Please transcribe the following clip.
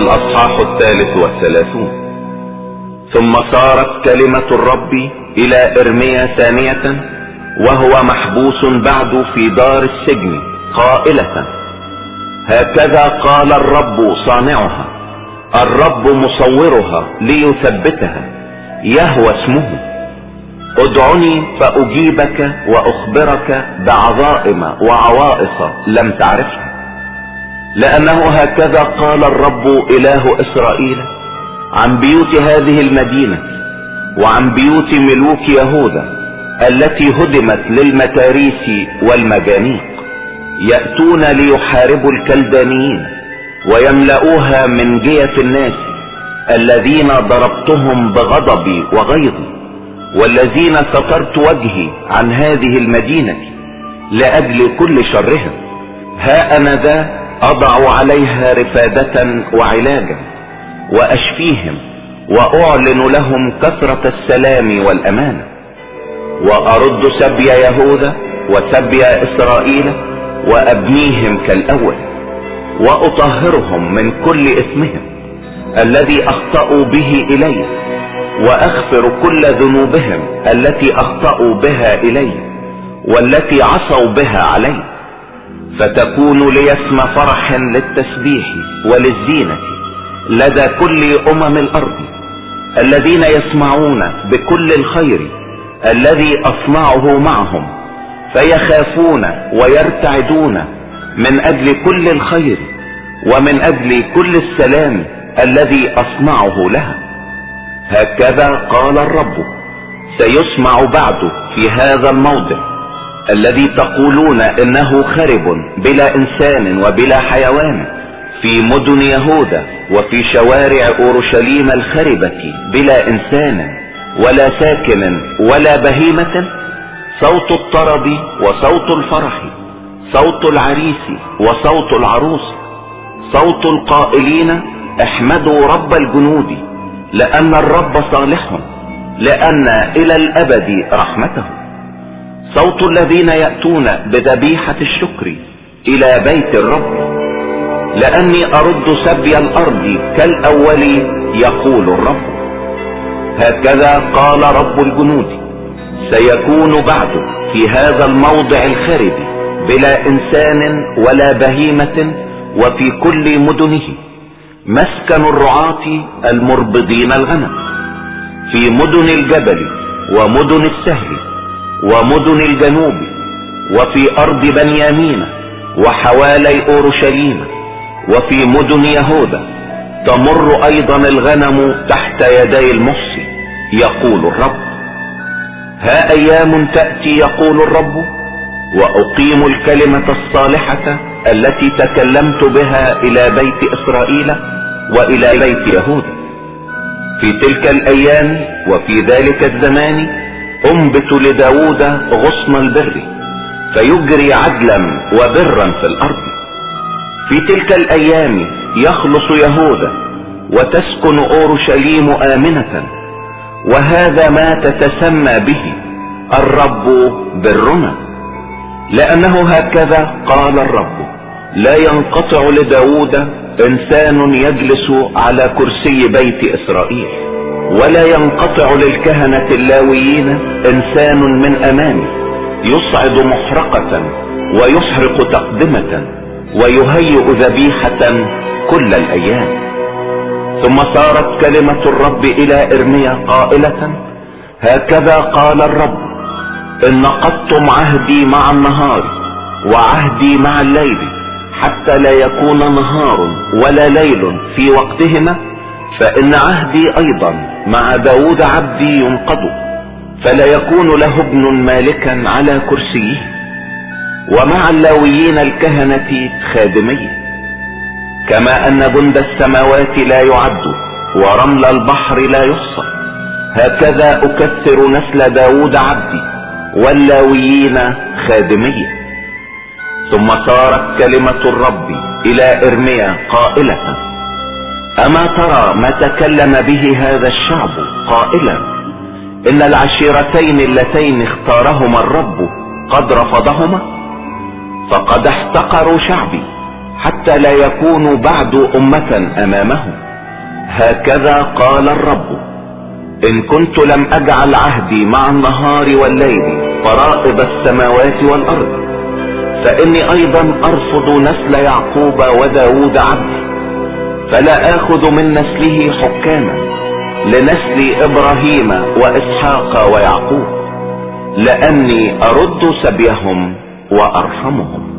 الأصحاح 33. ثم صارت كلمة الرب إلى إرميا ثانية وهو محبوس بعد في دار السجن قائلة: هكذا قال الرب صانعها، الرب مصورها ليثبتها، يهوى اسمه: ادعني فأجيبك وأخبرك بعظائم وعوائص لم تعرفها. لأنه هكذا قال الرب إله إسرائيل عن بيوت هذه المدينة وعن بيوت ملوك يهوذا التي هدمت للمتاريس والمجانيق: يأتون ليحاربوا الكلدانيين ويملؤوها من جية الناس الذين ضربتهم بغضبي وغيظي، والذين سترت وجهي عن هذه المدينة لأجل كل شرهم. ها أنا ذا أضع عليها رفادة وعلاجا وأشفيهم وأعلن لهم كثرة السلام والأمان، وأرد سبي يهوذا وسبي إسرائيل وأبنيهم كالأول، وأطهرهم من كل إثمهم الذي أخطأوا به إلي، وأغفر كل ذنوبهم التي أخطأوا بها إلي والتي عصوا بها علي، فتكون لي اسم فرح للتسبيح وللزينة لدى كل الأرض الذين يسمعون بكل الخير الذي أصنعه معهم، فيخافون ويرتعدون من أجل كل الخير ومن أجل كل السلام الذي أصنعه لها. هكذا قال الرب: سيسمع بعد في هذا الموضع الذي تقولون إنه خرب بلا إنسان وبلا حيوان، في مدن يهوذا وفي شوارع أورشليم الخربة بلا إنسان ولا ساكن ولا بهيمة، صوت الطرب وصوت الفرح، صوت العريس وصوت العروس، صوت القائلين: احمدوا رب الجنود، لأن الرب صالح، لأن إلى الأبد رحمته، صوت الذين يأتون بذبيحة الشكر إلى بيت الرب، لأني أرد سبي الأرض كالأول، يقول الرب. هكذا قال رب الجنود: سيكون بعد في هذا الموضع الخرب بلا إنسان ولا بهيمة وفي كل مدنه مسكن الرعاة المربضين الغنم، في مدن الجبل ومدن السهل ومدن الجنوب وفي أرض بنيامين وحوالي أورشليم وفي مدن يهوذا، تمر أيضا الغنم تحت يدي المحصي، يقول الرب. ها أيام تأتي، يقول الرب، وأقيم الكلمة الصالحة التي تكلمت بها إلى بيت إسرائيل وإلى بيت يهوذا. في تلك الأيام وفي ذلك الزمان أنبت لداود غصن البر، فيجري عدلا وبرا في الأرض. في تلك الأيام يخلص يهوذا وتسكن أورشليم آمنة، وهذا ما تتسمى به: الرب برنا. لأنه هكذا قال الرب: لا ينقطع لداود إنسان يجلس على كرسي بيت إسرائيل، ولا ينقطع للكهنة اللاويين إنسان من أمامي، يصعد محرقة ويحرق تقدمة ويهيئ ذبيحة كل الأيام. ثم صارت كلمة الرب إلى إرميا قائلة: هكذا قال الرب: إن نقضتم عهدي مع النهار وعهدي مع الليل، حتى لا يكون نهار ولا ليل في وقتهما، فإن عهدي أيضا مع داود عبدي ينقض، فلا يكون له ابن مالكا على كرسيه، ومع اللاويين الكهنة خادمي، كما أن جند السماوات لا يعد ورمل البحر لا يحصى، هكذا أكثر نسل داود عبدي واللاويين خادمي. ثم صارت كلمة الرب إلى إرميا قائلة: أما ترى ما تكلم به هذا الشعب قائلا: إن العشيرتين اللتين اختارهما الرب قد رفضهما، فقد احتقروا شعبي حتى لا يكونوا بعد أمة أمامهم. هكذا قال الرب: إن كنت لم أجعل عهدي مع النهار والليل فرائض السماوات والأرض، فإني أيضا أرفض نسل يعقوب وداود عبدي، فلا آخذ من نسله حكاما لنسل إبراهيم وإسحاق ويعقوب، لأني أرد سبيهم وأرحمهم.